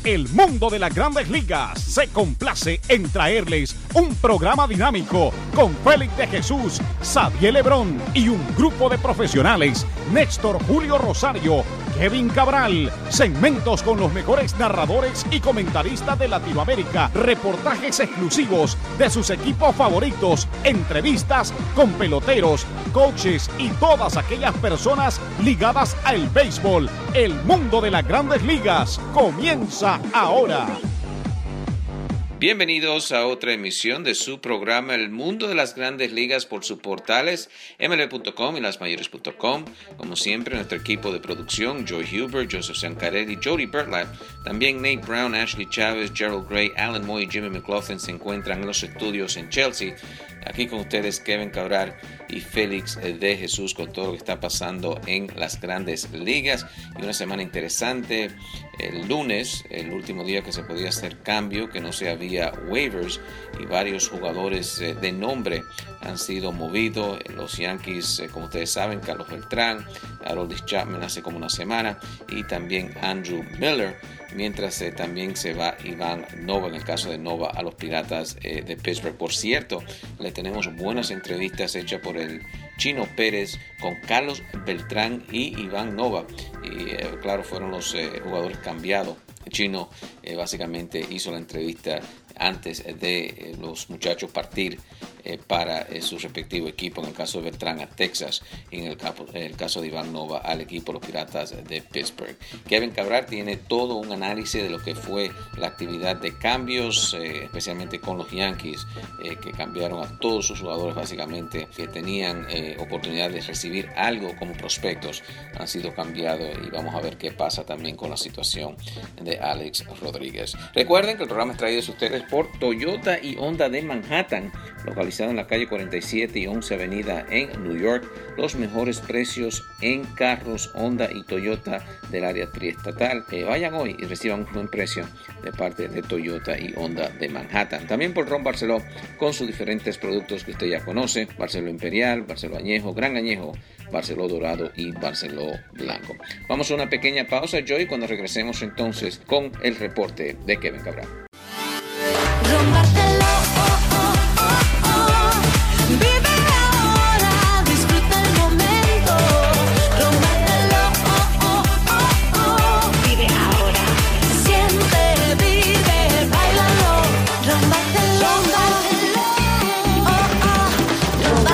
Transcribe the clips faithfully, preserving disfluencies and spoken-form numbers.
El mundo de las grandes ligas se complace en traerles un programa dinámico con Félix de Jesús, Xavier Lebrón y un grupo de profesionales, Néstor Julio Rosario, Kevin Cabral, segmentos con los mejores narradores y comentaristas de Latinoamérica, reportajes exclusivos de sus equipos favoritos, entrevistas con peloteros, coaches y todas aquellas personas ligadas al béisbol. El mundo de las grandes ligas comienza ahora. Bienvenidos a otra emisión de su programa El Mundo de las Grandes Ligas por sus portales M L B punto com y las mayores punto com. Como siempre, nuestro equipo de producción, Joy Huber, Joseph Sancarelli, Jody Bertlap, también Nate Brown, Ashley Chávez, Gerald Gray, Alan Moy y Jimmy McLaughlin se encuentran en los estudios en Chelsea. Aquí con ustedes Kevin Cabral y Félix de Jesús con todo lo que está pasando en las grandes ligas. Y una semana interesante. El lunes, el último día que se podía hacer cambio, que no se había waivers y varios jugadores de nombre han sido movidos. Los Yankees, como ustedes saben, Carlos Beltrán, Aroldis Chapman hace como una semana y también Andrew Miller. Mientras eh, también se va Iván Nova, en el caso de Nova, a los Piratas eh, de Pittsburgh. Por cierto, le tenemos buenas entrevistas hechas por el Chino Pérez con Carlos Beltrán y Iván Nova. Y eh, claro, fueron los eh, jugadores cambiados. El Chino eh, básicamente hizo la entrevista antes de eh, los muchachos partir eh, para eh, su respectivo equipo, en el caso de Beltrán a Texas y en el, capo, en el caso de Iván Nova al equipo los Piratas de Pittsburgh. Kevin Cabral tiene todo un análisis de lo que fue la actividad de cambios, eh, especialmente con los Yankees, eh, que cambiaron a todos sus jugadores básicamente que tenían eh, oportunidad de recibir algo como prospectos, han sido cambiados y vamos a ver qué pasa también con la situación de Alex Rodríguez. Recuerden que el programa es traído a ustedes por Toyota y Honda de Manhattan, localizado en la calle cuarenta y siete y once Avenida en New York. Los mejores precios en carros Honda y Toyota del área triestatal. Eh, vayan hoy y reciban un buen precio de parte de Toyota y Honda de Manhattan. También por Ron Barceló con sus diferentes productos que usted ya conoce: Barceló Imperial, Barceló Añejo, Gran Añejo, Barceló Dorado y Barceló Blanco. Vamos a una pequeña pausa, Joy, cuando regresemos entonces con el reporte de Kevin Cabral. Ron Barceló, oh, oh, oh, oh. Vive ahora, disfruta el momento. Ron Barceló, oh, oh, oh, oh. Vive ahora, siempre vive, bailalo. Ron Barceló, oh, oh, Ron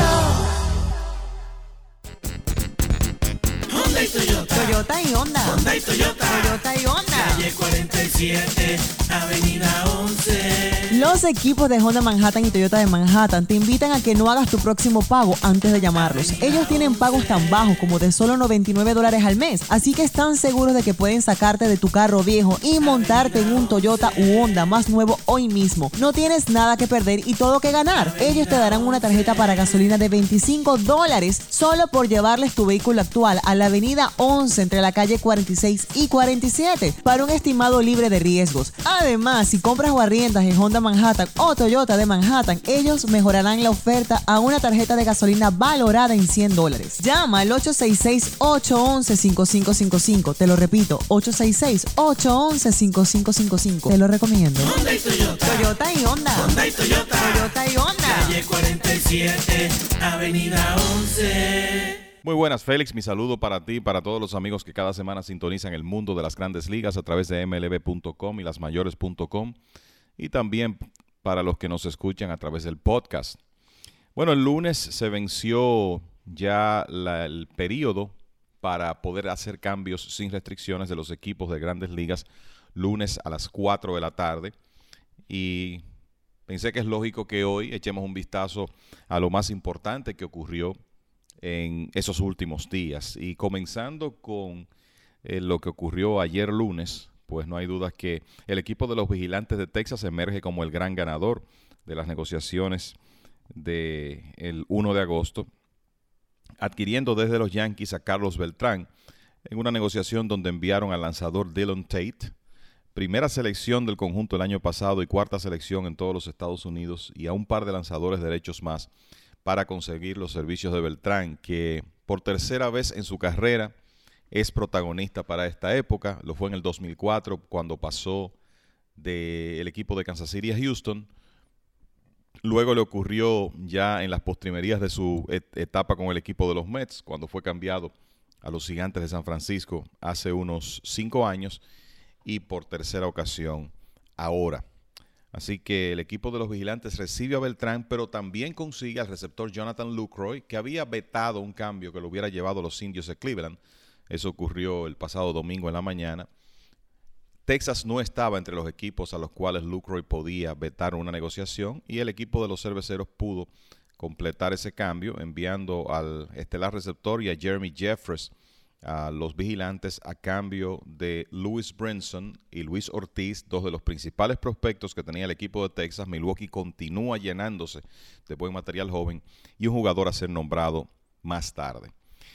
Barceló. Honda y Toyota. Toyota y Honda. Honda y Toyota. Toyota y Honda. Calle cuarenta y siete, Avenida once. Los equipos de Honda Manhattan y Toyota de Manhattan te invitan a que no hagas tu próximo pago antes de llamarlos. Ellos tienen pagos tan bajos como de solo noventa y nueve dólares al mes, así que están seguros de que pueden sacarte de tu carro viejo y montarte en un Toyota u Honda más nuevo hoy mismo. No tienes nada que perder y todo que ganar. Ellos te darán una tarjeta para gasolina de veinticinco dólares solo por llevarles tu vehículo actual a la Avenida once entre la calle cuarenta y seis y cuarenta y siete para un estimado libre de riesgos. Además, si compras o arriendas en Honda Manhattan o Toyota de Manhattan, ellos mejorarán la oferta a una tarjeta de gasolina valorada en cien dólares. Llama al ocho seis seis, ocho uno uno, cinco cinco cinco cinco. Te lo repito, ocho seis seis, ocho uno uno, cinco cinco cinco cinco. Te lo recomiendo. Honda y Toyota. Toyota y Honda. Honda y Toyota. Toyota y Honda. Calle cuarenta y siete, Avenida once. Muy buenas, Félix. Mi saludo para ti y para todos los amigos que cada semana sintonizan el mundo de las grandes ligas a través de M L B punto com y las mayores punto com, y también para los que nos escuchan a través del podcast. Bueno, el lunes se venció ya la, el periodo para poder hacer cambios sin restricciones de los equipos de grandes ligas, lunes a las cuatro de la tarde, y pensé que es lógico que hoy echemos un vistazo a lo más importante que ocurrió en esos últimos días. Y comenzando con eh, lo que ocurrió ayer lunes, pues no hay dudas que el equipo de los Vigilantes de Texas emerge como el gran ganador de las negociaciones del uno de agosto, adquiriendo desde los Yankees a Carlos Beltrán en una negociación donde enviaron al lanzador Dylan Tate, primera selección del conjunto el año pasado y cuarta selección en todos los Estados Unidos, y a un par de lanzadores derechos más para conseguir los servicios de Beltrán, que por tercera vez en su carrera es protagonista para esta época. Lo fue en el dos mil cuatro cuando pasó del equipo de Kansas City a Houston. Luego le ocurrió ya en las postrimerías de su et- etapa con el equipo de los Mets, cuando fue cambiado a los Gigantes de San Francisco hace unos cinco años y por tercera ocasión ahora. Así que el equipo de los Vigilantes recibe a Beltrán, pero también consigue al receptor Jonathan Lucroy, que había vetado un cambio que lo hubiera llevado a los Indios de Cleveland. Eso ocurrió el pasado domingo en la mañana. Texas no estaba entre los equipos a los cuales Lucroy podía vetar una negociación y el equipo de los Cerveceros pudo completar ese cambio enviando al estelar receptor y a Jeremy Jeffress a los Vigilantes a cambio de Lewis Brinson y Luis Ortiz, dos de los principales prospectos que tenía el equipo de Texas. Milwaukee continúa llenándose de buen material joven y un jugador a ser nombrado más tarde.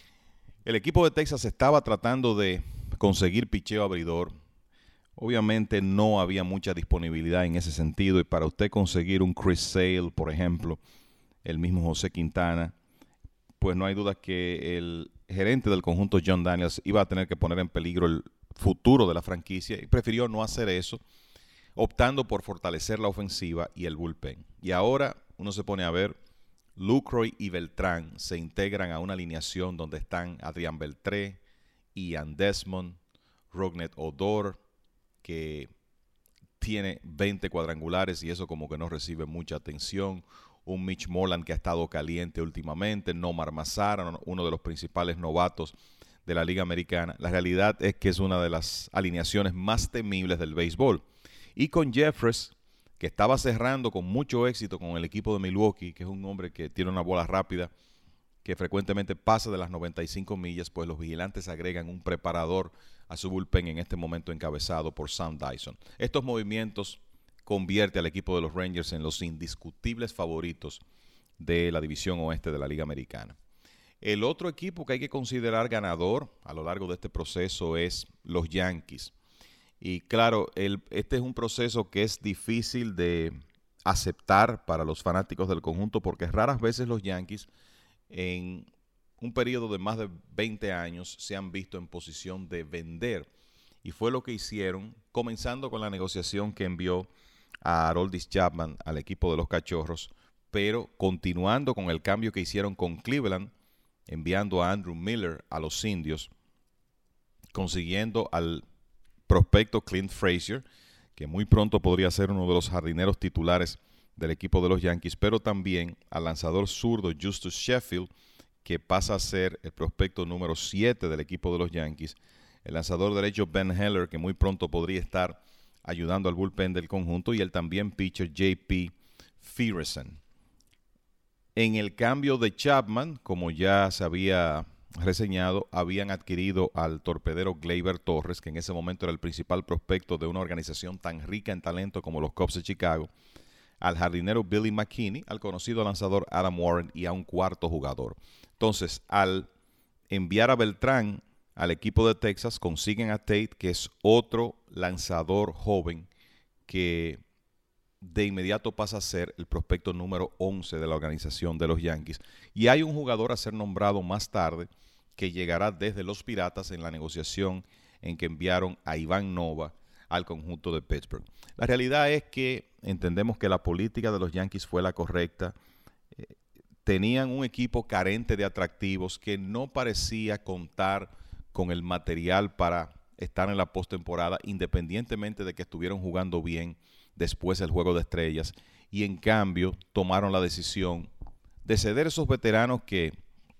El equipo de Texas estaba tratando de conseguir picheo abridor. Obviamente no había mucha disponibilidad en ese sentido y para usted conseguir un Chris Sale, por ejemplo, el mismo José Quintana, pues no hay duda que el gerente del conjunto John Daniels iba a tener que poner en peligro el futuro de la franquicia y prefirió no hacer eso, optando por fortalecer la ofensiva y el bullpen. Y ahora uno se pone a ver, Lucroy y Beltrán se integran a una alineación donde están Adrián Beltré, Ian Desmond, Rougned Odor, que tiene veinte cuadrangulares y eso como que no recibe mucha atención. Un Mitch Moreland que ha estado caliente últimamente, Nomar Mazara, uno de los principales novatos de la Liga Americana. La realidad es que es una de las alineaciones más temibles del béisbol. Y con Jeffress, que estaba cerrando con mucho éxito con el equipo de Milwaukee, que es un hombre que tiene una bola rápida, que frecuentemente pasa de las noventa y cinco millas, pues los Vigilantes agregan un preparador a su bullpen en este momento encabezado por Sam Dyson. Estos movimientos convierte al equipo de los Rangers en los indiscutibles favoritos de la división oeste de la Liga Americana. El otro equipo que hay que considerar ganador a lo largo de este proceso es los Yankees. Y claro, el, este es un proceso que es difícil de aceptar para los fanáticos del conjunto porque raras veces los Yankees en un periodo de más de veinte años se han visto en posición de vender. Y fue lo que hicieron, comenzando con la negociación que envió a Aroldis Chapman al equipo de los Cachorros, pero continuando con el cambio que hicieron con Cleveland, enviando a Andrew Miller a los Indios, consiguiendo al prospecto Clint Frazier, que muy pronto podría ser uno de los jardineros titulares del equipo de los Yankees, pero también al lanzador zurdo Justus Sheffield, que pasa a ser el prospecto número siete del equipo de los Yankees, el lanzador derecho Ben Heller, que muy pronto podría estar ayudando al bullpen del conjunto, y el también pitcher J P Fearson. En el cambio de Chapman, como ya se había reseñado, habían adquirido al torpedero Gleyber Torres, que en ese momento era el principal prospecto de una organización tan rica en talento como los Cubs de Chicago, al jardinero Billy McKinney, al conocido lanzador Adam Warren y a un cuarto jugador. Entonces, al enviar a Beltrán al equipo de Texas, consiguen a Tate, que es otro lanzador joven que de inmediato pasa a ser el prospecto número once de la organización de los Yankees. Y hay un jugador a ser nombrado más tarde que llegará desde los Piratas en la negociación en que enviaron a Iván Nova al conjunto de Pittsburgh. La realidad es que entendemos que la política de los Yankees fue la correcta. Eh, tenían un equipo carente de atractivos que no parecía contar con el material para estar en la postemporada, independientemente de que estuvieron jugando bien después del Juego de Estrellas, y en cambio tomaron la decisión de ceder esos veteranos que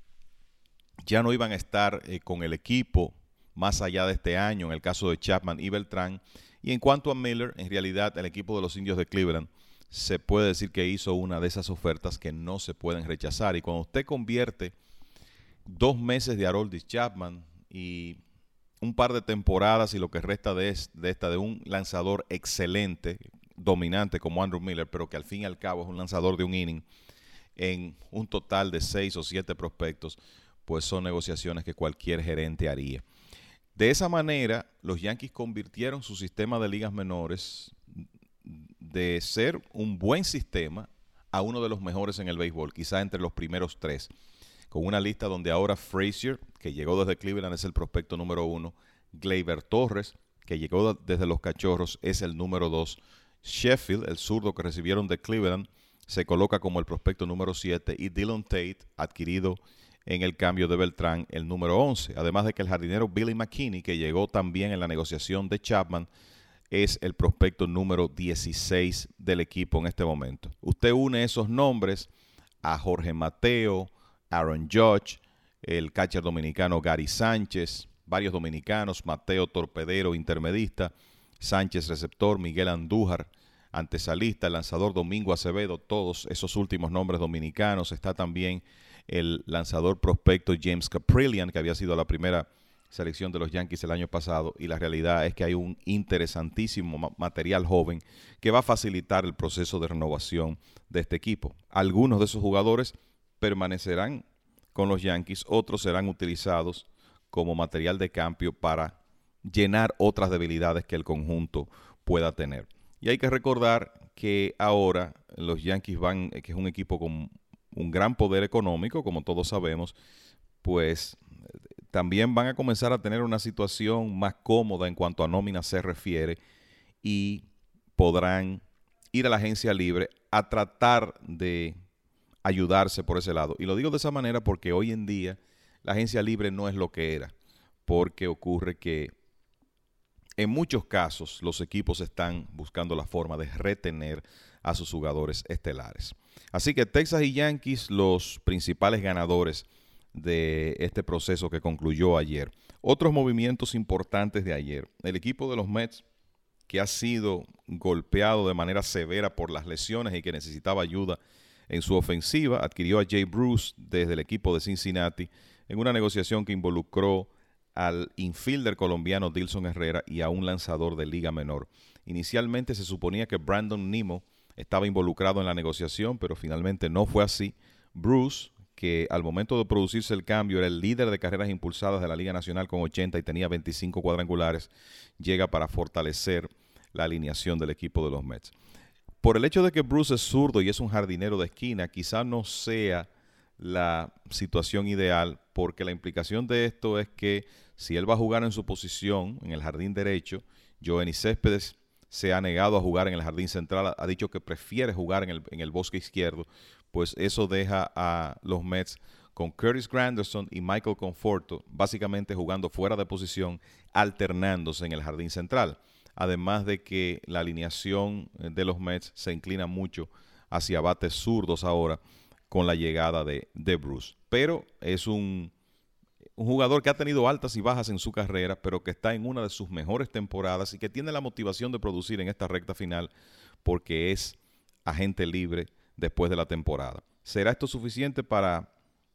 ya no iban a estar eh, con el equipo más allá de este año, en el caso de Chapman y Beltrán. Y en cuanto a Miller, en realidad el equipo de los Indios de Cleveland se puede decir que hizo una de esas ofertas que no se pueden rechazar. Y cuando usted convierte dos meses de Aroldis Chapman y un par de temporadas y lo que resta de, es, de esta de un lanzador excelente, dominante como Andrew Miller, pero que al fin y al cabo es un lanzador de un inning, en un total de seis o siete prospectos, pues son negociaciones que cualquier gerente haría. De esa manera, los Yankees convirtieron su sistema de ligas menores de ser un buen sistema a uno de los mejores en el béisbol, quizá entre los primeros tres. con una lista donde ahora Frazier, que llegó desde Cleveland, es el prospecto número uno. Gleyber Torres, que llegó desde los Cachorros, es el número dos. Sheffield, el zurdo que recibieron de Cleveland, se coloca como el prospecto número siete. Y Dylan Tate, adquirido en el cambio de Beltrán, el número once. Además de que el jardinero Billy McKinney, que llegó también en la negociación de Chapman, es el prospecto número dieciséis del equipo en este momento. Usted une esos nombres a Jorge Mateo, Aaron Judge, el catcher dominicano Gary Sánchez, varios dominicanos, Mateo torpedero intermedista, Sánchez receptor, Miguel Andújar antesalista, el lanzador Domingo Acevedo, todos esos últimos nombres dominicanos. Está también el lanzador prospecto James Caprillion, que había sido la primera selección de los Yankees el año pasado, y la realidad es que hay un interesantísimo ma- material joven que va a facilitar el proceso de renovación de este equipo. Algunos de esos jugadores permanecerán con los Yankees, otros serán utilizados como material de cambio para llenar otras debilidades que el conjunto pueda tener. Y hay que recordar que ahora los Yankees van, que es un equipo con un gran poder económico, como todos sabemos, pues también van a comenzar a tener una situación más cómoda en cuanto a nómina se refiere y podrán ir a la agencia libre a tratar de ayudarse por ese lado. Y lo digo de esa manera porque hoy en día la agencia libre no es lo que era, porque ocurre que en muchos casos los equipos están buscando la forma de retener a sus jugadores estelares. Así que Texas y Yankees, los principales ganadores de este proceso que concluyó ayer. Otros movimientos importantes de ayer. El equipo de los Mets, que ha sido golpeado de manera severa por las lesiones y que necesitaba ayuda en su ofensiva, adquirió a Jay Bruce desde el equipo de Cincinnati en una negociación que involucró al infielder colombiano Dilson Herrera y a un lanzador de liga menor. Inicialmente se suponía que Brandon Nimmo estaba involucrado en la negociación, pero finalmente no fue así. Bruce, que al momento de producirse el cambio era el líder de carreras impulsadas de la Liga Nacional con ochenta y tenía veinticinco cuadrangulares, llega para fortalecer la alineación del equipo de los Mets. Por el hecho de que Bruce es zurdo y es un jardinero de esquina, quizá no sea la situación ideal, porque la implicación de esto es que si él va a jugar en su posición, en el jardín derecho, Joenny Céspedes se ha negado a jugar en el jardín central, ha dicho que prefiere jugar en el, en el bosque izquierdo, pues eso deja a los Mets con Curtis Granderson y Michael Conforto básicamente jugando fuera de posición, alternándose en el jardín central. Además de que la alineación de los Mets se inclina mucho hacia bates zurdos ahora con la llegada de, de Bruce. Pero es un, un jugador que ha tenido altas y bajas en su carrera, pero que está en una de sus mejores temporadas y que tiene la motivación de producir en esta recta final porque es agente libre después de la temporada. ¿Será esto suficiente para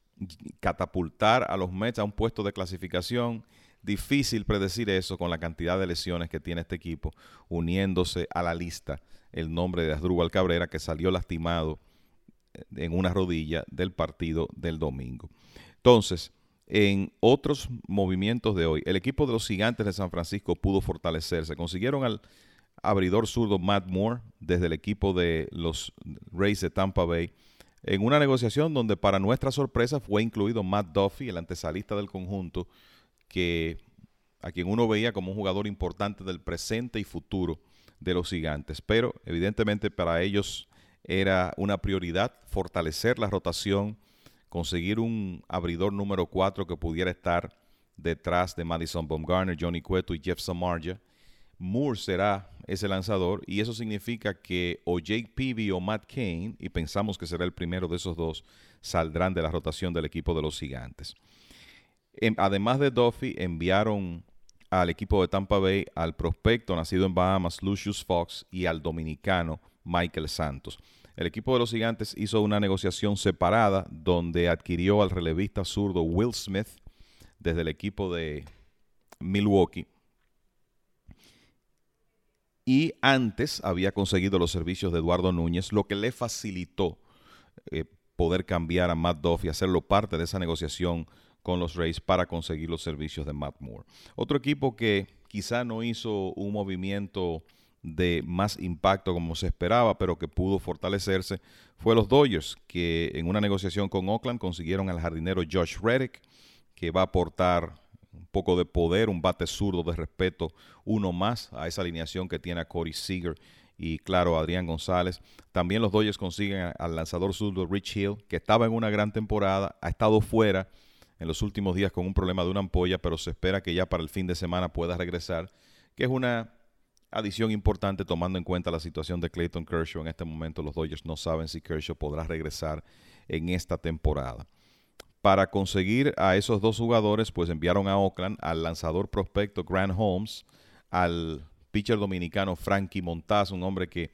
catapultar a los Mets a un puesto de clasificación? Difícil predecir eso con la cantidad de lesiones que tiene este equipo, uniéndose a la lista el nombre de Asdrúbal Cabrera, que salió lastimado en una rodilla del partido del domingo. Entonces, en otros movimientos de hoy, el equipo de los Gigantes de San Francisco pudo fortalecerse. Consiguieron al abridor zurdo Matt Moore desde el equipo de los Rays de Tampa Bay en una negociación donde para nuestra sorpresa fue incluido Matt Duffy, el antesalista del conjunto, que a quien uno veía como un jugador importante del presente y futuro de los Gigantes. Pero evidentemente para ellos era una prioridad fortalecer la rotación, conseguir un abridor número cuatro que pudiera estar detrás de Madison Bumgarner, Johnny Cueto y Jeff Samardzija. Moore será ese lanzador y eso significa que o Jake Peavy o Matt Cain, y pensamos que será el primero de esos dos, saldrán de la rotación del equipo de los Gigantes. Además de Duffy, enviaron al equipo de Tampa Bay al prospecto nacido en Bahamas, Lucius Fox, y al dominicano Michael Santos. El equipo de los Gigantes hizo una negociación separada donde adquirió al relevista zurdo Will Smith desde el equipo de Milwaukee. Y antes había conseguido los servicios de Eduardo Núñez, lo que le facilitó eh, poder cambiar a Matt Duffy y hacerlo parte de esa negociación con los Rays para conseguir los servicios de Matt Moore. Otro equipo que quizá no hizo un movimiento de más impacto como se esperaba, pero que pudo fortalecerse, fue los Dodgers, que en una negociación con Oakland consiguieron al jardinero Josh Reddick, que va a aportar un poco de poder, un bate zurdo de respeto, uno más a esa alineación que tiene a Corey Seager y, claro, a Adrián González. También los Dodgers consiguen al lanzador zurdo Rich Hill, que estaba en una gran temporada, ha estado fuera en los últimos días con un problema de una ampolla, pero se espera que ya para el fin de semana pueda regresar, que es una adición importante tomando en cuenta la situación de Clayton Kershaw. En este momento los Dodgers no saben si Kershaw podrá regresar en esta temporada. Para conseguir a esos dos jugadores, pues enviaron a Oakland al lanzador prospecto Grant Holmes, al pitcher dominicano Frankie Montas, un hombre que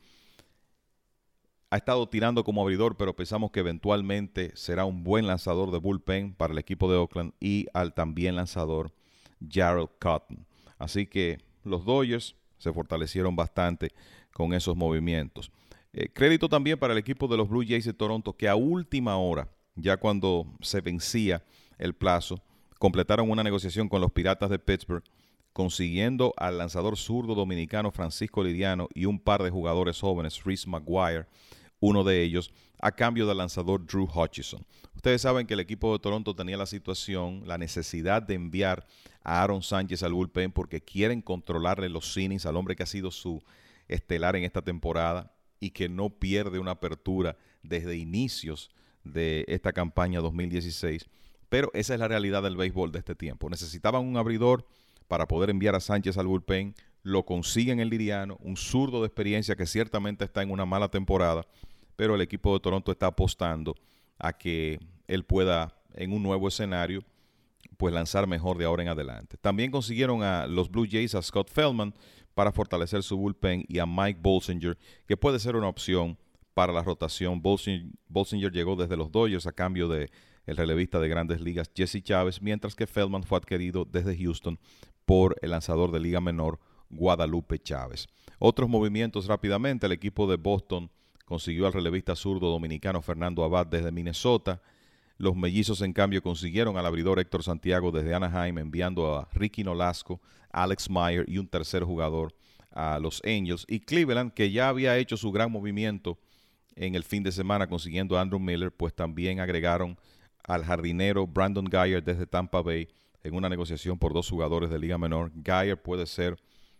ha estado tirando como abridor, pero pensamos que eventualmente será un buen lanzador de bullpen para el equipo de Oakland, y al también lanzador Jarrell Cotton. Así que los Dodgers se fortalecieron bastante con esos movimientos. Eh, crédito también para el equipo de los Blue Jays de Toronto, que a última hora, ya cuando se vencía el plazo, completaron una negociación con los Piratas de Pittsburgh, consiguiendo al lanzador zurdo dominicano Francisco Liriano y un par de jugadores jóvenes, Reese McGuire, uno de ellos, a cambio del lanzador Drew Hutchison. Ustedes saben que el equipo de Toronto tenía la situación, la necesidad de enviar a Aaron Sánchez al bullpen porque quieren controlarle los innings al hombre que ha sido su estelar en esta temporada y que no pierde una apertura desde inicios de esta campaña dos mil dieciséis. Pero esa es la realidad del béisbol de este tiempo. Necesitaban un abridor para poder enviar a Sánchez al bullpen. Lo consiguen el Liriano, un zurdo de experiencia que ciertamente está en una mala temporada, pero el equipo de Toronto está apostando a que él pueda, en un nuevo escenario, pues lanzar mejor de ahora en adelante. También consiguieron a los Blue Jays a Scott Feldman para fortalecer su bullpen y a Mike Bolsinger, que puede ser una opción para la rotación. Bolsinger, Bolsinger llegó desde los Dodgers a cambio de el relevista de Grandes Ligas Jesse Chávez, mientras que Feldman fue adquirido desde Houston por el lanzador de Liga Menor Guadalupe Chávez. Otros movimientos rápidamente: el equipo de Boston consiguió al relevista zurdo dominicano Fernando Abad desde Minnesota. Los Mellizos, en cambio, consiguieron al abridor Héctor Santiago desde Anaheim, enviando a Ricky Nolasco, Alex Meyer y un tercer jugador a los Angels. Y Cleveland, que ya había hecho su gran movimiento en el fin de semana consiguiendo a Andrew Miller, pues también agregaron al jardinero Brandon Guyer desde Tampa Bay en una negociación por dos jugadores de Liga Menor. Guyer puede ser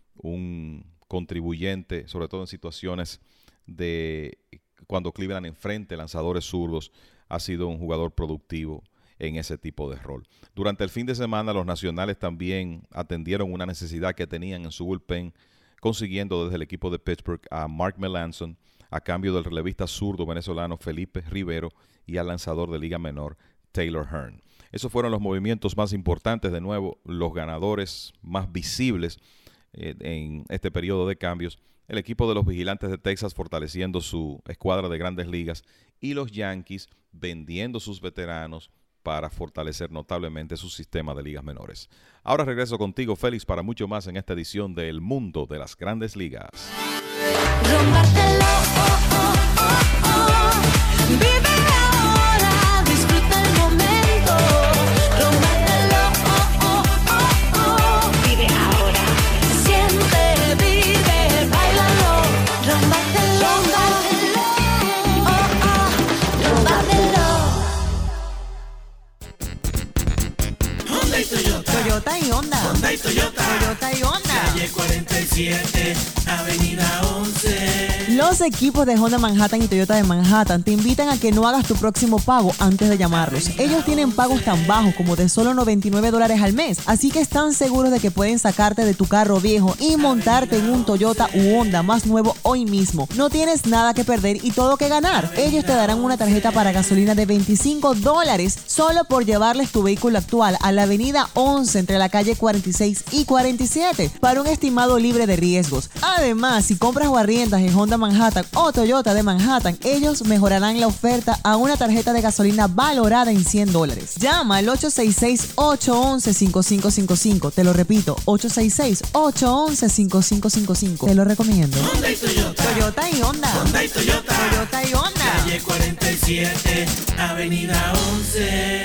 un contribuyente, sobre todo en situaciones de cuando Cleveland enfrente lanzadores zurdos. Ha sido un jugador productivo en ese tipo de rol. Durante el fin de semana, los Nacionales también atendieron una necesidad que tenían en su bullpen, consiguiendo desde el equipo de Pittsburgh a Mark Melancon a cambio del relevista zurdo venezolano Felipe Rivero y al lanzador de Liga Menor Taylor Hearn. Esos fueron los movimientos más importantes, de nuevo, los ganadores más visibles eh, en este periodo de cambios. El equipo de los Vigilantes de Texas fortaleciendo su escuadra de Grandes Ligas y los Yankees vendiendo sus veteranos para fortalecer notablemente su sistema de ligas menores. Ahora regreso contigo, Félix, para mucho más en esta edición de El Mundo de las Grandes Ligas. Rompártelo, oh, oh, oh, oh. Vive ahora, disfruta el momento. Rompártelo, oh, oh, oh, oh. Vive ahora, siente, vive, bailalo. Rompártelo, oh, oh, rompártelo. Honda y Toyota. Toyota y Honda. Honda y Toyota. Toyota y Honda. Calle cuarenta y siete, Avenida once. Los equipos de Honda Manhattan y Toyota de Manhattan te invitan a que no hagas tu próximo pago antes de llamarlos. Ellos tienen pagos tan bajos como de solo noventa y nueve dólares al mes, así que están seguros de que pueden sacarte de tu carro viejo y montarte en un Toyota u Honda más nuevo hoy mismo. No tienes nada que perder y todo que ganar. Ellos te darán una tarjeta para gasolina de veinticinco dólares solo por llevarles tu vehículo actual a la Avenida once entre la calle cuarenta y seis y cuarenta y siete para un estimado libre de riesgos. Además, si compras o arriendas en Honda Manhattan o Toyota de Manhattan, ellos mejorarán la oferta a una tarjeta de gasolina valorada en cien dólares. Llama al ocho seis seis, ocho uno uno, cinco cinco cinco cinco. Te lo repito, ocho seis seis, ocho uno uno, cinco cinco cinco cinco. Te lo recomiendo. Honda y Toyota. Toyota y Honda. Honda y Toyota. Toyota y Honda. Calle cuarenta y siete, Avenida once.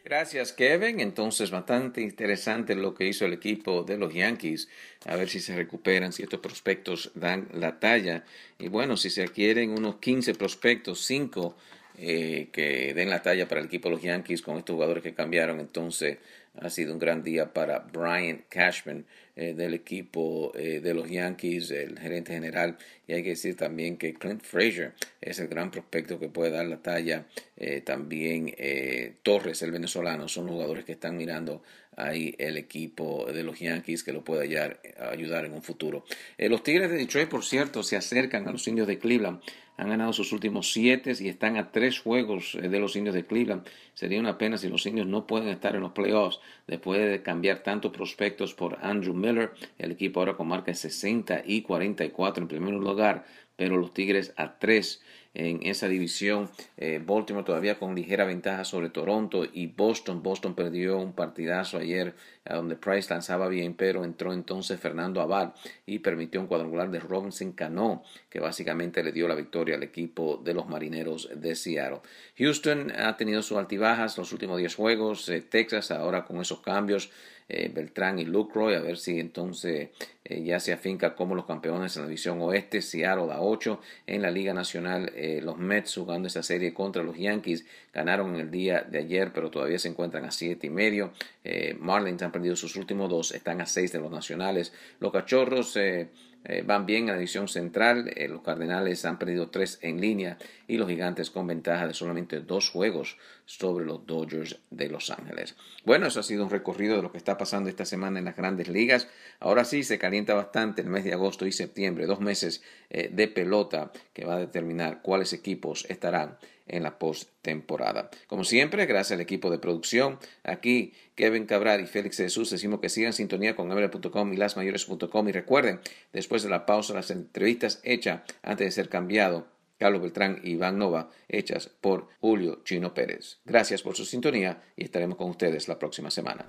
Gracias, Kevin. Entonces, bastante interesante lo que hizo el equipo de los Yankees. A ver si se recuperan, si estos prospectos dan la talla. Y bueno, si se adquieren unos quince prospectos, cinco eh, que den la talla para el equipo de los Yankees con estos jugadores que cambiaron, entonces ha sido un gran día para Brian Cashman eh, del equipo eh, de los Yankees, el gerente general. Y hay que decir también que Clint Frazier es el gran prospecto que puede dar la talla. Eh, también eh, Torres, el venezolano, son los jugadores que están mirando ahí el equipo de los Yankees que lo puede ayudar, ayudar en un futuro. Eh, los Tigres de Detroit, por cierto, se acercan a los Indios de Cleveland. Han ganado sus últimos siete y están a tres juegos de los Indios de Cleveland. Sería una pena si los Indios no pueden estar en los playoffs después de cambiar tantos prospectos por Andrew Miller. El equipo ahora con marca de sesenta y cuarenta y cuatro en primer lugar, pero los Tigres a tres en esa división. eh, Baltimore todavía con ligera ventaja sobre Toronto y Boston. Boston perdió un partidazo ayer a donde Price lanzaba bien, pero entró entonces Fernando Abad y permitió un cuadrangular de Robinson Cano, que básicamente le dio la victoria al equipo de los Marineros de Seattle. Houston ha tenido sus altibajas los últimos diez juegos. eh, Texas ahora con esos cambios, Eh, Beltrán y Lucroy, a ver si entonces eh, ya se afinca como los campeones en la división oeste. Seattle a ocho en la Liga Nacional. Eh, los Mets jugando esa serie contra los Yankees ganaron en el día de ayer, pero todavía se encuentran a siete y medio. Eh, Marlins han perdido sus últimos dos, están a seis de los nacionales. Los Cachorros eh, eh, van bien en la división central. Eh, los Cardenales han perdido tres en línea y los Gigantes con ventaja de solamente dos juegos sobre los Dodgers de Los Ángeles. Bueno, eso ha sido un recorrido de lo que está pasando esta semana en las Grandes Ligas. Ahora sí se calienta bastante el mes de agosto y septiembre, dos meses eh, de pelota que va a determinar cuáles equipos estarán en la postemporada. Como siempre, gracias al equipo de producción, aquí Kevin Cabral y Félix Jesús, decimos que sigan en sintonía con M L B punto com y las mayores punto com, y recuerden, después de la pausa, las entrevistas hechas antes de ser cambiado, Carlos Beltrán y Iván Nova, hechas por Julio Chino Pérez. Gracias por su sintonía y estaremos con ustedes la próxima semana.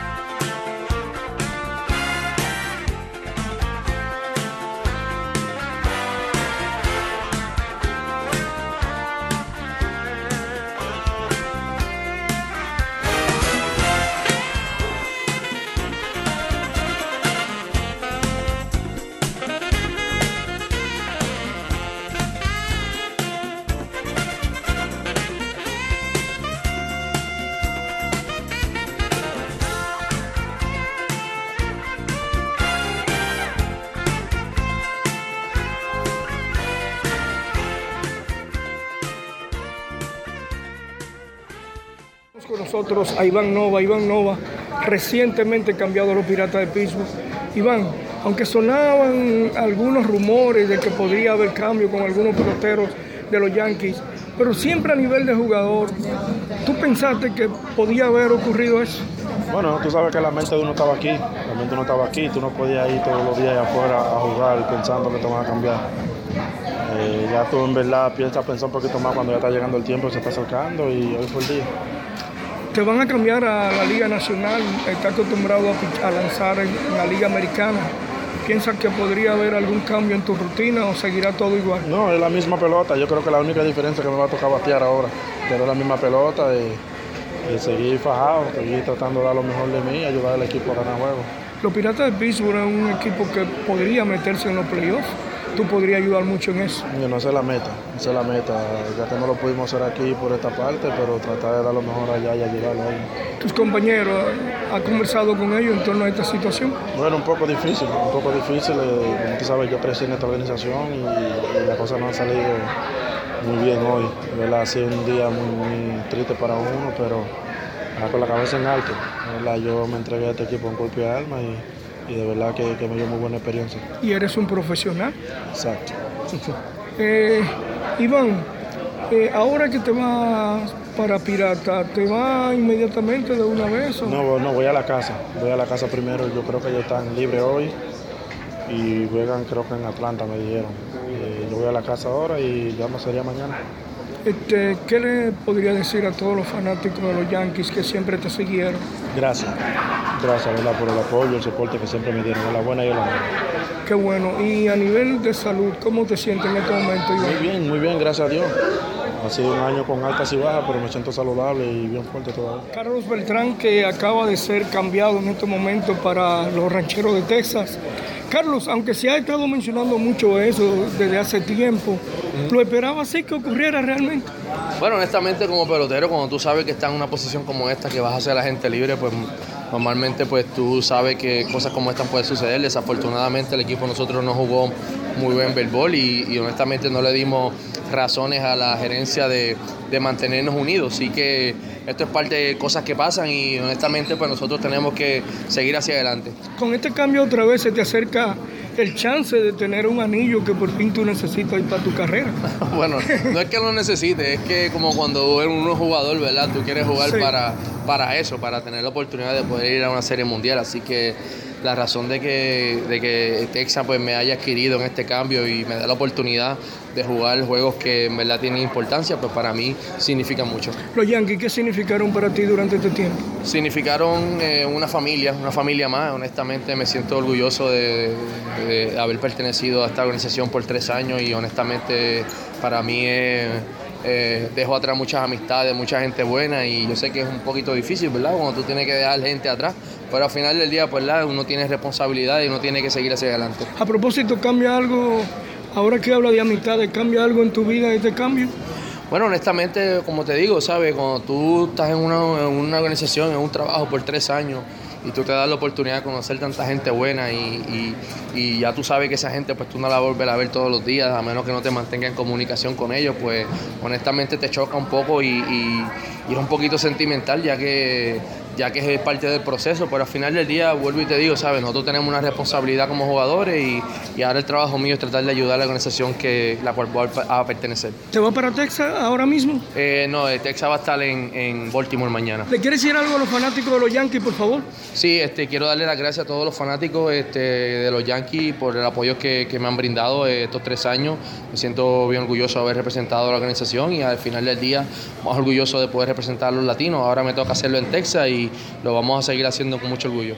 Con nosotros a Iván Nova. Iván Nova, recientemente cambiado a los Piratas de Pittsburgh. Iván, aunque sonaban algunos rumores de que podría haber cambio con algunos peloteros de los Yankees, pero siempre a nivel de jugador, ¿tú pensaste que podía haber ocurrido eso? Bueno, tú sabes que la mente de uno estaba aquí, la mente de uno estaba aquí, tú no podías ir todos los días afuera a jugar pensando que te van a cambiar. Eh, ya tú en verdad piensas pensar un poquito más cuando ya está llegando el tiempo, se está acercando y hoy fue el día. Te van a cambiar a la Liga Nacional, está acostumbrado a, a lanzar en, en la Liga Americana. ¿Piensas que podría haber algún cambio en tu rutina o seguirá todo igual? No, es la misma pelota, yo creo que la única diferencia es que me va a tocar batear ahora, pero es la misma pelota y, y seguir fajado, seguir tratando de dar lo mejor de mí y ayudar al equipo a ganar juegos. Los Piratas de Pittsburgh es un equipo que podría meterse en los playoffs. ¿Tú podrías ayudar mucho en eso? Yo no, esa es la meta, esa es la meta, ya que no lo pudimos hacer aquí por esta parte, pero tratar de dar lo mejor allá y ayudarlo a ellos. ¿Tus compañeros han conversado con ellos en torno a esta situación? Bueno, un poco difícil, un poco difícil, eh, como tú sabes, yo crecí en esta organización y, y las cosas no han salido muy bien hoy, ¿verdad? Ha sido un día muy, muy triste para uno, pero con la cabeza en alto, ¿verdad? Yo me entregué a este equipo en cuerpo y alma y y de verdad que, que me dio muy buena experiencia. ¿Y eres un profesional? Exacto. eh, Iván, eh, ahora que te vas para Pirata, ¿te vas inmediatamente de una vez? ¿O? No, no, voy a la casa, voy a la casa primero, yo creo que ellos están libres hoy y juegan creo que en Atlanta, me dijeron. Eh, yo voy a la casa ahora y ya me sería mañana. Este, ¿Qué le podría decir a todos los fanáticos de los Yankees que siempre te siguieron? Gracias, gracias, ¿verdad? Por el apoyo, el soporte que siempre me dieron, la buena y la mala. Qué bueno. Y a nivel de salud, ¿cómo te sientes en este momento, Iván? Muy bien, muy bien, gracias a Dios. ha sido un año con altas y bajas, pero me siento saludable y bien fuerte todavía. Carlos Beltrán, que acaba de ser cambiado en este momento para los Rancheros de Texas. Carlos, aunque se ha estado mencionando mucho eso desde hace tiempo, ¿lo esperaba así que ocurriera realmente? Bueno, honestamente como pelotero, cuando tú sabes que estás en una posición como esta, que vas a ser agente libre, pues normalmente pues tú sabes que cosas como estas pueden suceder. Desafortunadamente el equipo de nosotros no jugó muy buen béisbol y, y honestamente no le dimos razones a la gerencia de, de mantenernos unidos. Así que esto es parte de cosas que pasan y honestamente pues nosotros tenemos que seguir hacia adelante. Con este cambio otra vez se te acerca el chance de tener un anillo que por fin tú necesitas para tu carrera. Bueno, no es que lo necesites, es que como cuando eres un jugador, ¿verdad? Tú quieres jugar sí. para, para eso, para tener la oportunidad de poder ir a una serie mundial. Así que la razón de que, de que Texas pues, me haya adquirido en este cambio y me da la oportunidad de jugar juegos que en verdad tienen importancia, pues para mí significa mucho. Los Yankees, ¿qué significaron para ti durante este tiempo? Significaron eh, una familia, una familia más. Honestamente me siento orgulloso de, de haber pertenecido a esta organización por tres años y honestamente para mí es... Eh, dejo atrás muchas amistades, mucha gente buena y yo sé que es un poquito difícil, ¿verdad? Cuando tú tienes que dejar gente atrás, pero al final del día, pues, ¿verdad? Uno tiene responsabilidad y uno tiene que seguir hacia adelante. A propósito, ¿cambia algo, ahora que habla de amistades, cambia algo en tu vida este cambio? Bueno, honestamente, como te digo, ¿sabes? Cuando tú estás en una, en una organización, en un trabajo por tres años y tú te das la oportunidad de conocer tanta gente buena y, y, y ya tú sabes que esa gente pues tú no la vuelves a ver todos los días, a menos que no te mantenga en comunicación con ellos, pues honestamente te choca un poco y, y, y es un poquito sentimental ya que, ya que es parte del proceso, pero al final del día vuelvo y te digo, ¿sabes? Nosotros tenemos una responsabilidad como jugadores y, y ahora el trabajo mío es tratar de ayudar a la organización que la cual voy a pertenecer. ¿Te vas para Texas ahora mismo? Eh, no, Texas va a estar en, en Baltimore mañana. ¿Le quieres decir algo a los fanáticos de los Yankees, por favor? Sí, este, quiero darle las gracias a todos los fanáticos este, de los Yankees por el apoyo que, que me han brindado estos tres años. Me siento bien orgulloso de haber representado a la organización y al final del día más orgulloso de poder representar a los latinos. Ahora me toca hacerlo en Texas y lo vamos a seguir haciendo con mucho orgullo.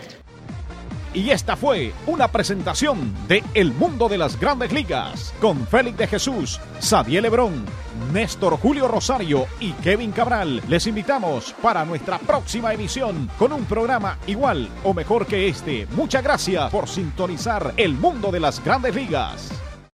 Y esta fue una presentación de El Mundo de las Grandes Ligas con Félix de Jesús, Xavier Lebrón, Néstor Julio Rosario y Kevin Cabral. Les invitamos para nuestra próxima emisión con un programa igual o mejor que este. Muchas gracias por sintonizar El Mundo de las Grandes Ligas.